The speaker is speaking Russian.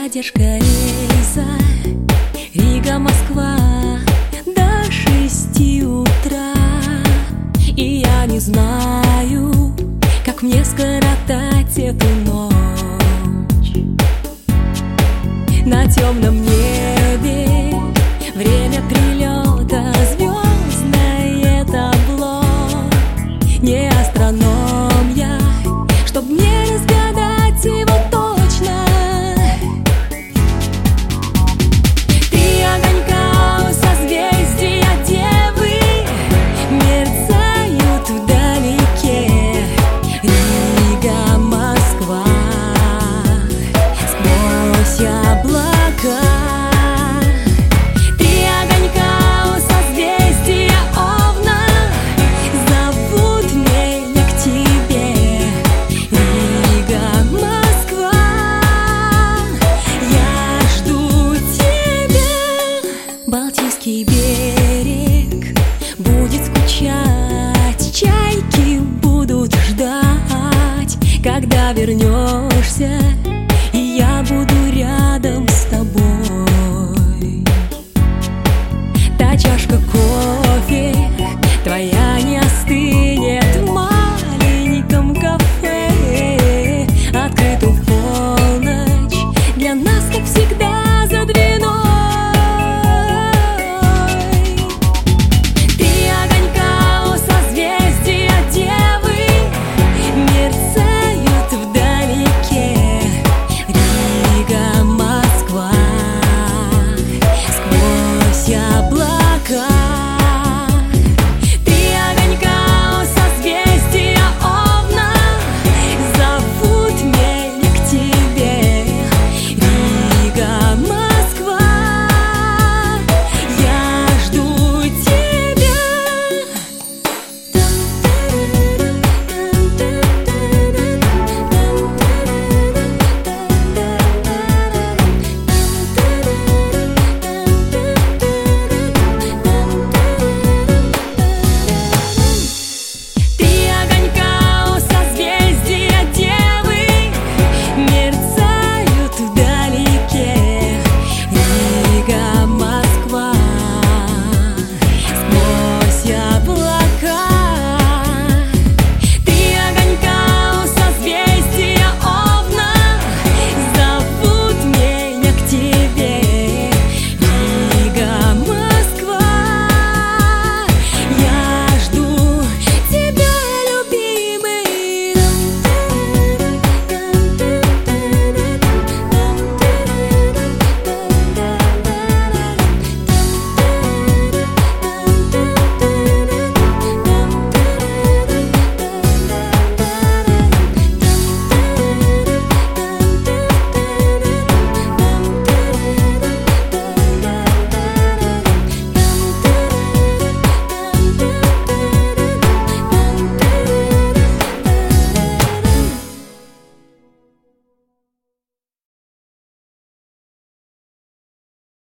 задержка рейса Рига-Москва до 6 утра. И я не знаю, как мне скоротать эту ночь. На темном небе время прилета, звездное табло. Не астроном я, чтоб мне разгадать его точно. Три огонька у созвездия Девы мерцают вдалеке. Рига, Москва, сквозь облака.